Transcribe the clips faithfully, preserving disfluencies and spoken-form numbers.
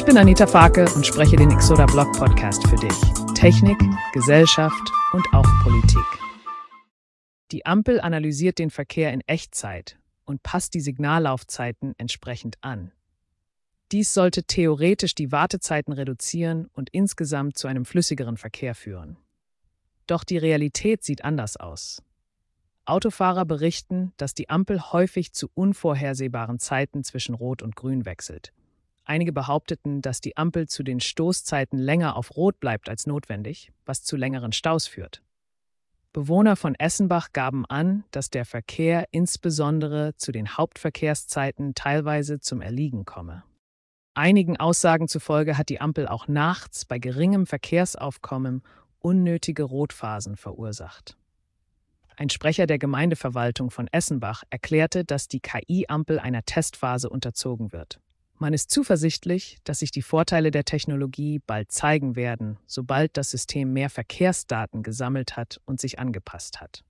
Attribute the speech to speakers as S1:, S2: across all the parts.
S1: bin Anita Farke und spreche den Exoda Blog Podcast für dich. Technik, Gesellschaft und auch Politik. Die Ampel analysiert den Verkehr in Echtzeit und passt die Signallaufzeiten entsprechend an. Dies sollte theoretisch die Wartezeiten reduzieren und insgesamt zu einem flüssigeren Verkehr führen. Doch die Realität sieht anders aus. Autofahrer berichten, dass die Ampel häufig zu unvorhersehbaren Zeiten zwischen Rot und Grün wechselt. Einige behaupteten, dass die Ampel zu den Stoßzeiten länger auf Rot bleibt als notwendig, was zu längeren Staus führt. Bewohner von Essenbach gaben an, dass der Verkehr insbesondere zu den Hauptverkehrszeiten teilweise zum Erliegen komme. Einigen Aussagen zufolge hat die Ampel auch nachts bei geringem Verkehrsaufkommen unnötige Rotphasen verursacht. Ein Sprecher der Gemeindeverwaltung von Essenbach erklärte, dass die K I-Ampel einer Testphase unterzogen wird. Man ist zuversichtlich, dass sich die Vorteile der Technologie bald zeigen werden, sobald das System mehr Verkehrsdaten gesammelt hat und sich angepasst hat.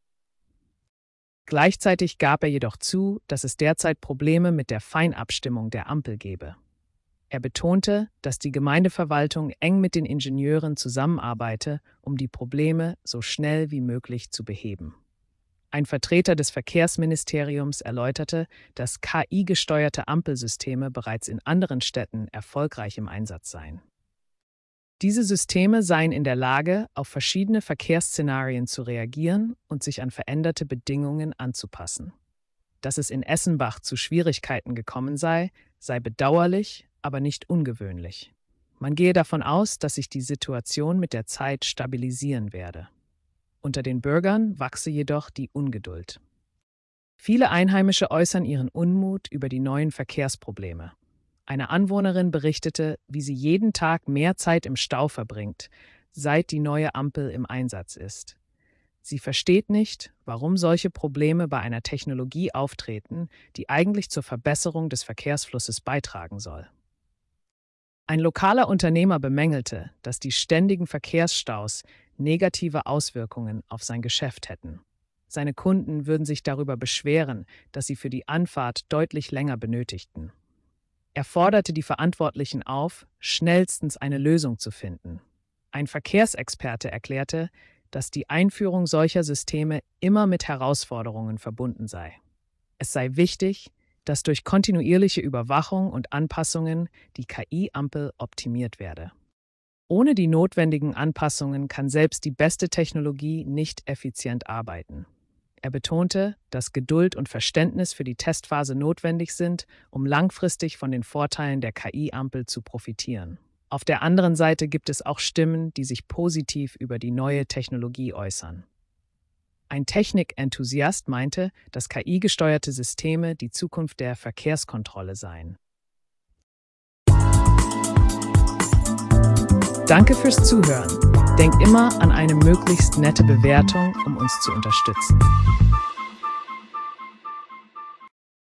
S1: Gleichzeitig gab er jedoch zu, dass es derzeit Probleme mit der Feinabstimmung der Ampel gebe. Er betonte, dass die Gemeindeverwaltung eng mit den Ingenieuren zusammenarbeite, um die Probleme so schnell wie möglich zu beheben. Ein Vertreter des Verkehrsministeriums erläuterte, dass K I-gesteuerte Ampelsysteme bereits in anderen Städten erfolgreich im Einsatz seien. Diese Systeme seien in der Lage, auf verschiedene Verkehrsszenarien zu reagieren und sich an veränderte Bedingungen anzupassen. Dass es in Essenbach zu Schwierigkeiten gekommen sei, sei bedauerlich, aber nicht ungewöhnlich. Man gehe davon aus, dass sich die Situation mit der Zeit stabilisieren werde. Unter den Bürgern wachse jedoch die Ungeduld. Viele Einheimische äußern ihren Unmut über die neuen Verkehrsprobleme. Eine Anwohnerin berichtete, wie sie jeden Tag mehr Zeit im Stau verbringt, seit die neue Ampel im Einsatz ist. Sie versteht nicht, warum solche Probleme bei einer Technologie auftreten, die eigentlich zur Verbesserung des Verkehrsflusses beitragen soll. Ein lokaler Unternehmer bemängelte, dass die ständigen Verkehrsstaus negative Auswirkungen auf sein Geschäft hätten. Seine Kunden würden sich darüber beschweren, dass sie für die Anfahrt deutlich länger benötigten. Er forderte die Verantwortlichen auf, schnellstens eine Lösung zu finden. Ein Verkehrsexperte erklärte, dass die Einführung solcher Systeme immer mit Herausforderungen verbunden sei. Es sei wichtig, dass durch kontinuierliche Überwachung und Anpassungen die K I-Ampel optimiert werde. Ohne die notwendigen Anpassungen kann selbst die beste Technologie nicht effizient arbeiten. Er betonte, dass Geduld und Verständnis für die Testphase notwendig sind, um langfristig von den Vorteilen der K I-Ampel zu profitieren. Auf der anderen Seite gibt es auch Stimmen, die sich positiv über die neue Technologie äußern. Ein Technikenthusiast meinte, dass K I-gesteuerte Systeme die Zukunft der Verkehrskontrolle seien. Danke fürs Zuhören. Denk immer an eine möglichst nette Bewertung, um uns zu unterstützen.